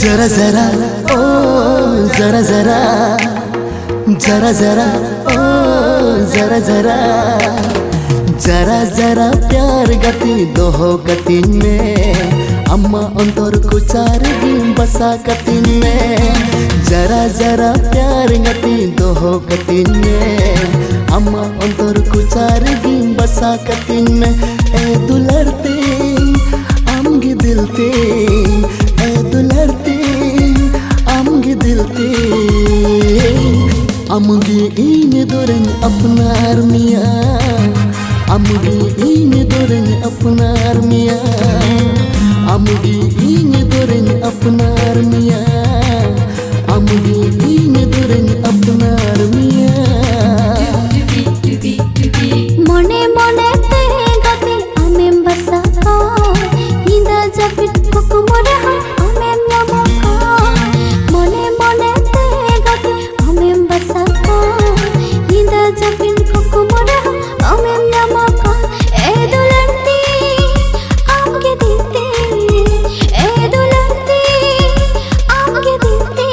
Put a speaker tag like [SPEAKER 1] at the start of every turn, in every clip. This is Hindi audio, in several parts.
[SPEAKER 1] जरा जरा ओ जरा जरा जरा जरा ओ जरा जरा जरा जरा प्यार गति दोहो गति में अम्मा अंतर को चार दिन बसा गति में जरा जरा प्यार गति दोहो गति में अम्मा अंतर को चार दिन बसा गति में ए दुलरते आमगे दिलते ए दुलरते आमगे दिलते आमगे इन दोरन अपनार मिया आमगे इन दोरन अपनार मिया आमगे इन दोरन अपनार मिया आमगे इन दोरन अपनार मिया
[SPEAKER 2] मने मने ते गति आमें बसा इंदा जबित पकुमरे हम आमें नमका मने मने ते गति आमें बसा इंदा जबित पकुमरे हम आमें नमका ए दुलरती आमगे दिलते ए दुलरती आमगे दिलते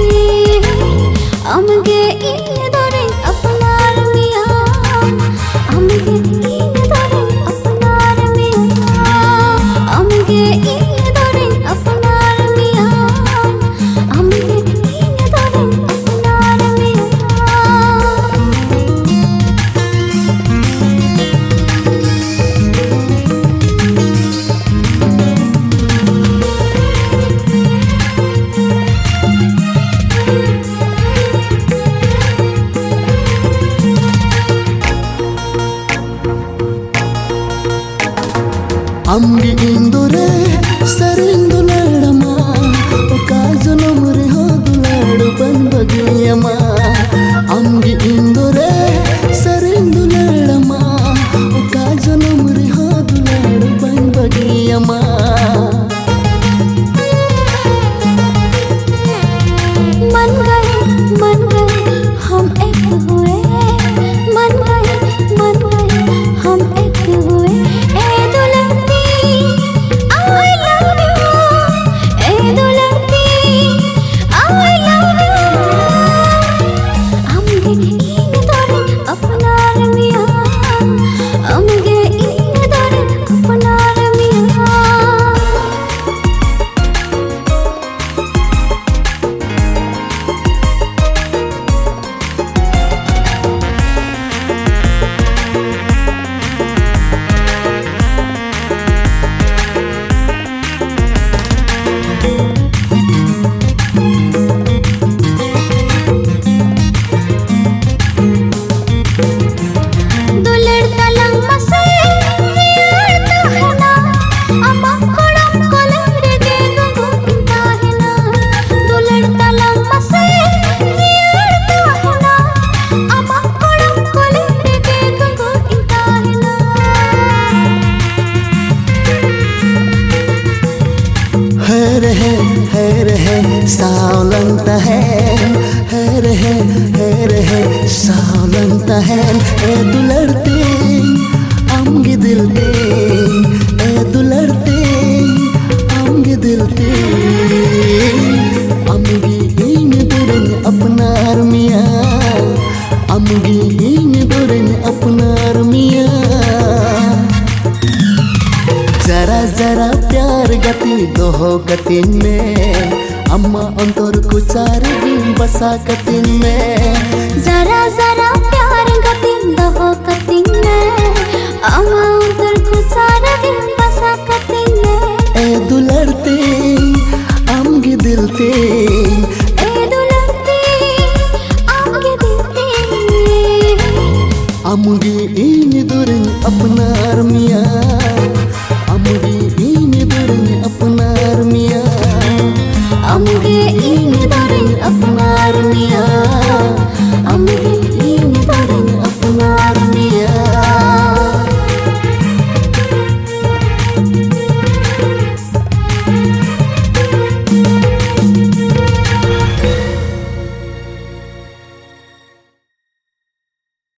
[SPEAKER 2] आमगे इन दोरे अपनार मिया आमगे इन दोरे अपनार मिया आमगे इन दोरे अपनार मिया आमगे इन दोरे अपनार मिया
[SPEAKER 1] आमगे इंदोरे सरिंदुलड़मा ओका जनम रे हो दुलड़ बन बगियमा आमगे इंदोरे सरिंदुलड़मा ओका जनम रे हो दुलड़ बन बगियमा
[SPEAKER 2] मन गए हम एक हुए मन गए हम एक हुए ए दुलरती आई लव यू ए दुलरती आई लव यू आमगे इन दोरे अपनार मिया आमगे इन दोरे अपनार मिया
[SPEAKER 1] सावलंता है सावलंता है ए दुलरते आमगे दिलते ए दुलरते आमगे दिलते आमगे इन दोरन अपनार मिया आमगे इन दोरन अपनार मिया जरा जरा प्यार गति दोहो गति में अम्मा अंतर को चार दिन बसा गति में
[SPEAKER 2] जरा जरा प्यार गति दोहो गति में